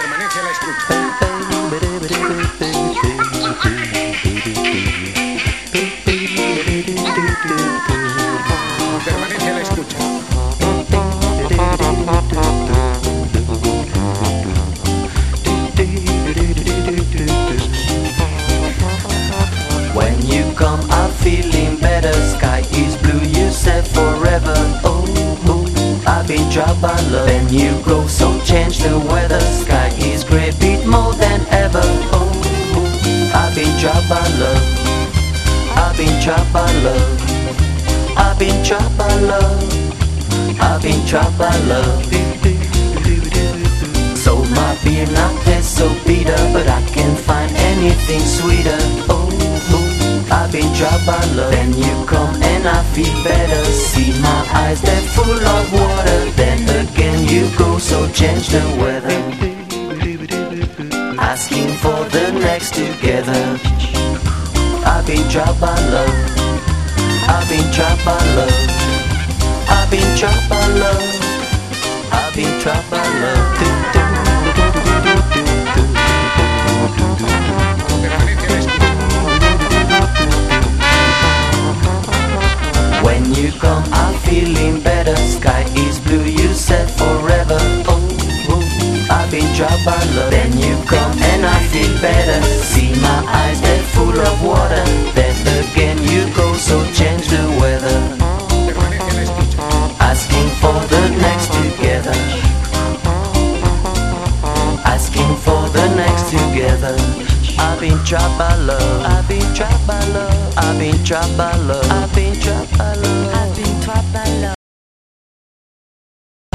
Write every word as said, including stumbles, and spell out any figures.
Permanece a la escucha. Permanece a la escucha. When you come, I'm feeling better. Sky is blue, you said forever. Oh, oh, I've been dropped by love. Then you go, so change the weather. Sky is grey, beat more than ever. Oh, oh, I've been dropped by love. I've been dropped by love. I've been dropped by love. I've been dropped by love. So my beer not taste so bitter, but I can't find anything sweeter. Oh, oh, I've been dropped by love. Then you come and I feel better. See my eyes, they're full of water. Then again you go, so change the weather. Asking for the next together. I've been dropped by love. I've been dropped by love. I've been dropped by love. I've been dropped by love. When you come, I'm feeling better. Sky is blue, you said forever. Oh, oh, I've been dropped by love. Then you come and I feel better. See my eyes, they're full of water. Then again you go, so change the weather. Asking for the next together. Asking for the next together. I've been trapped by love. I've been trapped by love. I've been trapped by love. I've been trapped by love.